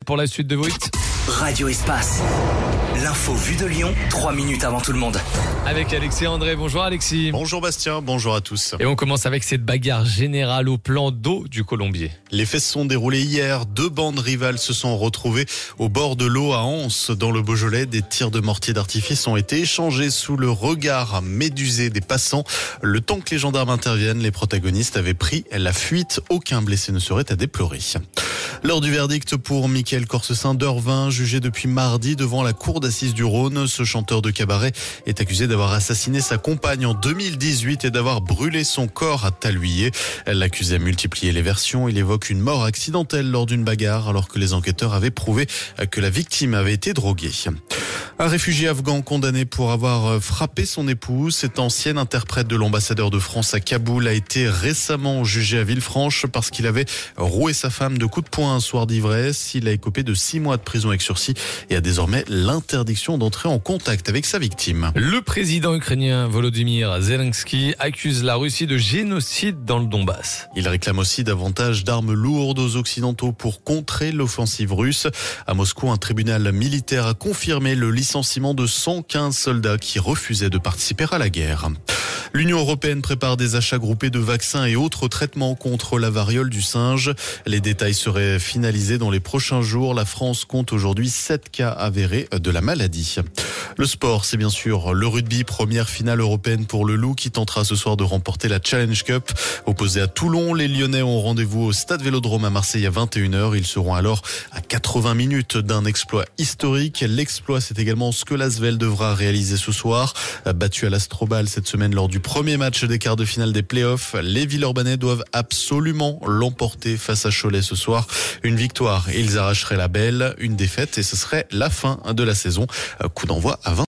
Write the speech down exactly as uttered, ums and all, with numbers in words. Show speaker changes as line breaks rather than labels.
pour la suite de vos hits.
Radio Espace. L'info vue de Lyon, trois minutes avant tout le monde.
Avec Alexis et André. Bonjour Alexis.
Bonjour Bastien, bonjour à tous.
Et on commence avec cette bagarre générale au plan d'eau du Colombier.
Les faits se sont déroulés hier. Deux bandes rivales se sont retrouvées au bord de l'eau à Anse, dans le Beaujolais. Des tirs de mortier d'artifice ont été échangés sous le regard médusé des passants. Le temps que les gendarmes interviennent, les protagonistes avaient pris la fuite. Aucun blessé ne serait à déplorer. L'heure du verdict pour Mickaël Corsesin d'Orvin, jugé depuis mardi devant la cour d'assises du Rhône. Ce chanteur de cabaret est accusé d'avoir assassiné sa compagne en deux mille dix-huit et d'avoir brûlé son corps à Taluyer. L'accusé a multiplié les versions. Il évoque une mort accidentelle lors d'une bagarre alors que les enquêteurs avaient prouvé que la victime avait été droguée. Un réfugié afghan condamné pour avoir frappé son épouse, cette ancienne interprète de l'ambassadeur de France à Kaboul, a été récemment jugé à Villefranche parce qu'il avait roué sa femme de coups de poing un soir d'ivresse. Il a écopé de six mois de prison avec sursis et a désormais l'interdiction d'entrer en contact avec sa victime.
Le président ukrainien Volodymyr Zelensky accuse la Russie de génocide dans le Donbass.
Il réclame aussi davantage d'armes lourdes aux Occidentaux pour contrer l'offensive russe. À Moscou, un tribunal militaire a confirmé le licenciement de cent quinze soldats qui refusaient de participer à la guerre. L'Union européenne prépare des achats groupés de vaccins et autres traitements contre la variole du singe. Les détails seraient finalisés dans les prochains jours. La France compte aujourd'hui sept cas avérés de la maladie. Le sport, c'est bien sûr le rugby, première finale européenne pour le Loup qui tentera ce soir de remporter la Challenge Cup. Opposé à Toulon, les Lyonnais ont rendez-vous au Stade Vélodrome à Marseille à vingt et une heures. Ils seront alors à quatre-vingts minutes d'un exploit historique. L'exploit, c'est également ce que l'Asvel devra réaliser ce soir. Battu à l'Astrobal cette semaine lors du premier match des quarts de finale des playoffs, les Villeurbanais doivent absolument l'emporter face à Cholet ce soir. Une victoire et ils arracheraient la belle, une défaite et ce serait la fin de la saison. Coup d'envoi à vingt.